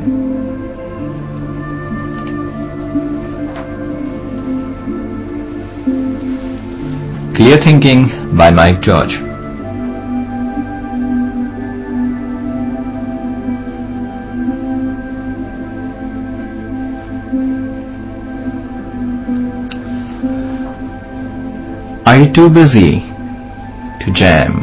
Clear Thinking by Mike George. Are you too busy to jam?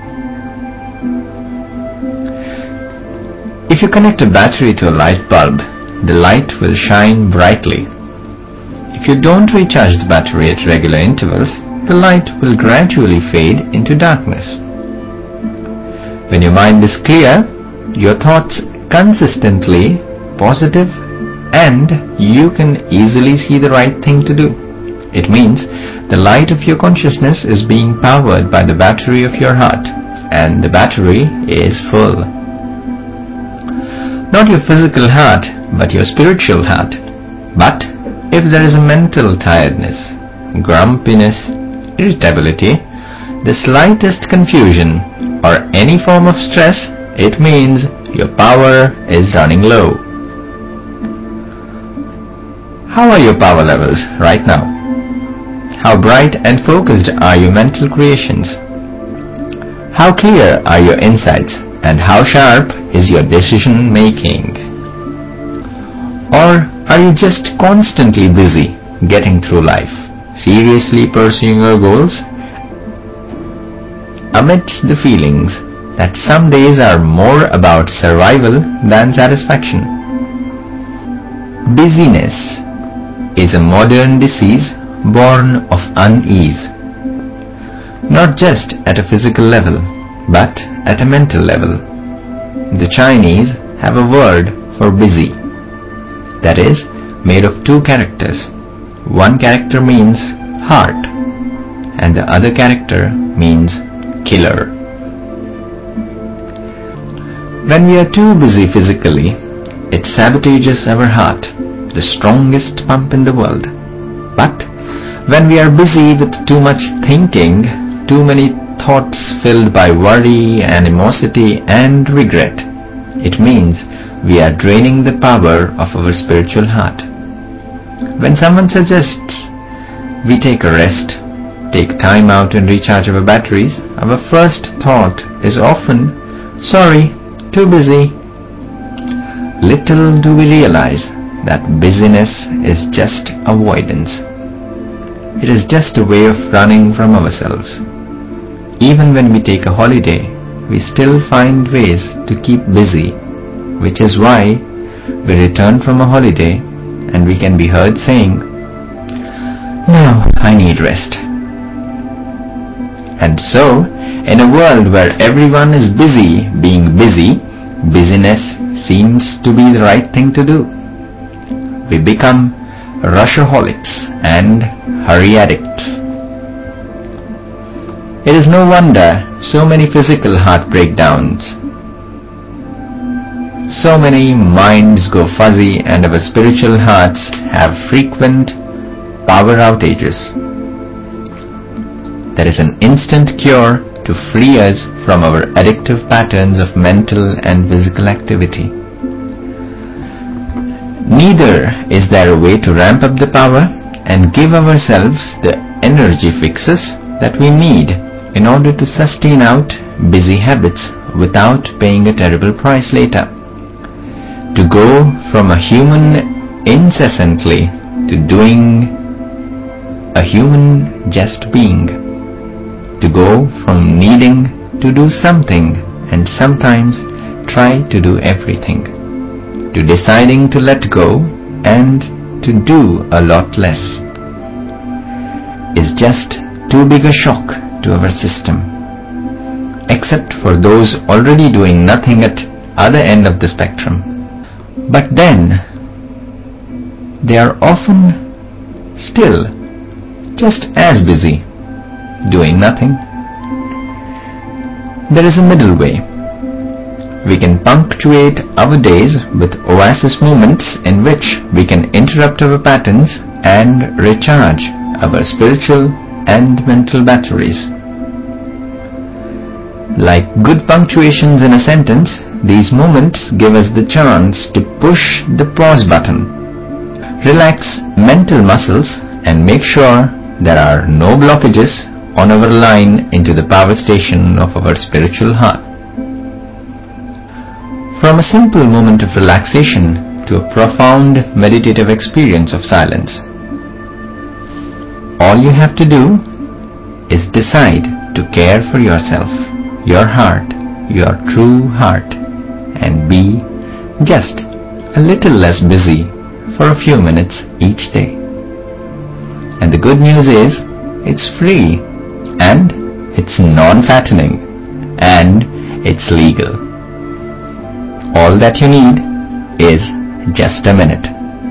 If you connect a battery to a light bulb, the light will shine brightly. If you don't recharge the battery at regular intervals, the light will gradually fade into darkness. When your mind is clear, your thoughts consistently positive, and you can easily see the right thing to do. It means the light of your consciousness is being powered by the battery of your heart, and the battery is full. Not your physical heart, but your spiritual heart. But if there is a mental tiredness, grumpiness, irritability, the slightest confusion, or any form of stress, it means your power is running low. How are your power levels right now? How bright and focused are your mental creations? How clear are your insights, and how sharp is your decision making? Or are you just constantly busy getting through life, seriously pursuing your goals, amidst the feelings that some days are more about survival than satisfaction? Busyness is a modern disease born of unease, not just at a physical level, but at a mental level. The Chinese have a word for busy that is made of two characters. One character means heart, and the other character means killer. When we are too busy physically, it sabotages our heart, the strongest pump in the world. But when we are busy with too much thinking, too many thoughts filled by worry, animosity and regret, it means we are draining the power of our spiritual heart. When someone suggests we take a rest, take time out and recharge our batteries, our first thought is often, sorry, too busy. Little do we realize that busyness is just avoidance. It is just a way of running from ourselves. Even when we take a holiday, we still find ways to keep busy, which is why we return from a holiday and we can be heard saying, "Now I need rest." And so, in a world where everyone is busy being busy, busyness seems to be the right thing to do. We become rushaholics and hurry addicts. It is no wonder so many physical heart breakdowns. So many minds go fuzzy and our spiritual hearts have frequent power outages. There is an instant cure to free us from our addictive patterns of mental and physical activity. Neither is there a way to ramp up the power and give ourselves the energy fixes that we need in order to sustain out busy habits without paying a terrible price later. To go from a human incessantly to doing a human just being. To go from needing to do something and sometimes try to do everything, to deciding to let go and to do a lot less, is just too big a shock to our system, except for those already doing nothing at other end of the spectrum. But then they are often still just as busy doing nothing. There is a middle way. We can punctuate our days with oasis moments in which we can interrupt our patterns and recharge our spiritual and mental batteries. Like good punctuations in a sentence, These moments give us the chance to push the pause button, relax mental muscles, and make sure there are no blockages on our line into the power station of our spiritual heart. From a simple moment of relaxation to a profound meditative experience of silence, all you have to do is decide to care for yourself, your heart, your true heart, and be just a little less busy for a few minutes each day. And the good news is, it's free, and it's non-fattening, and it's legal. All that you need is just a minute.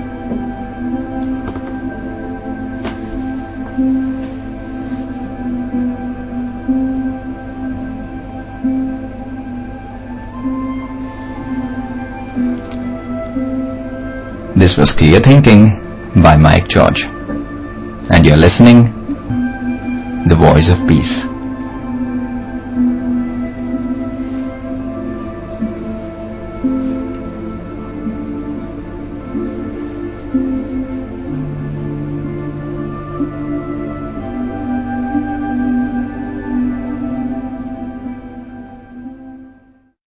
This was Clear Thinking by Mike George, and you're listening The Voice of Peace.